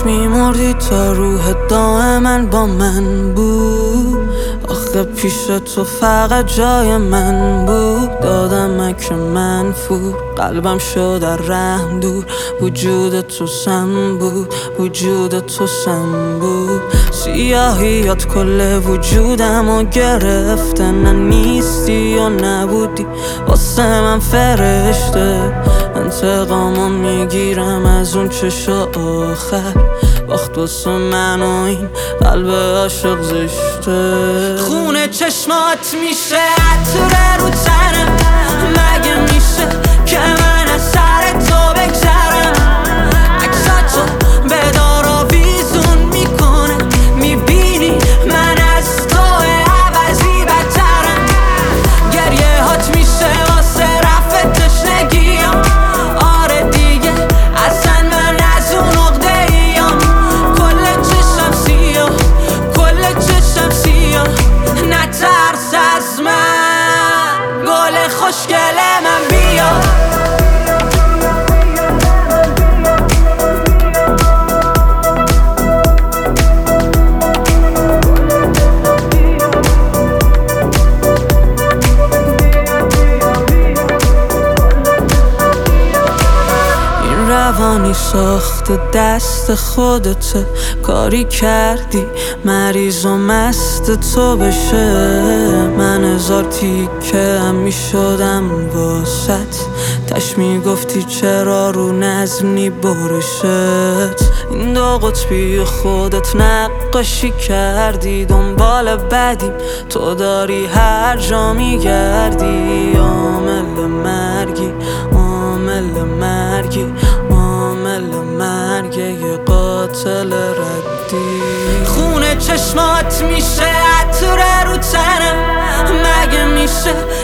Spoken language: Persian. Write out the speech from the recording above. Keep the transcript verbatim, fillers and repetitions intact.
میمردی تا روح دائما با من بود. آخه پیش تو فقط جای من بود. دادم که من فور، قلبم شد در رحم دور. وجود تو سم بود، وجود تو سم بود. سیاهیات کل وجودم و گرفته. نه نیستی و نبودی واسه من فرشته. انتقامو میگیرم از اون چشم آخر. باخت واسه من و این قلب عاشق زشته. خونه چشمات میشه عطر رو تنم. مگه میشه که من از سر تو بگذرم؟ عکساتو به دار آویزون میکنه. میبینی من از تو عوضی بدترم. گریه هات میشه واسه رفع تشنگیام. آره دیگه اصلا من از اون عقده ایام. کل چشم سیاه، کل چشم سیاه. نترس از من گل خوشگل من بیا. روانی ساخت دست خودت. کاری کردی مریض و مست تو بشه. من هزار تیکه هم میشدم واسط. تش میگفتی چرا رو نظم برشت. این دو قطبی خودت نقاشی کردی. دنبال بدیم تو داری هر جا میگردی. عامل مرگی، عامل مرگی، عامل مرگ یه قاتل ردی. خونه چشمات میشه عطر رو تنم. مگه میشه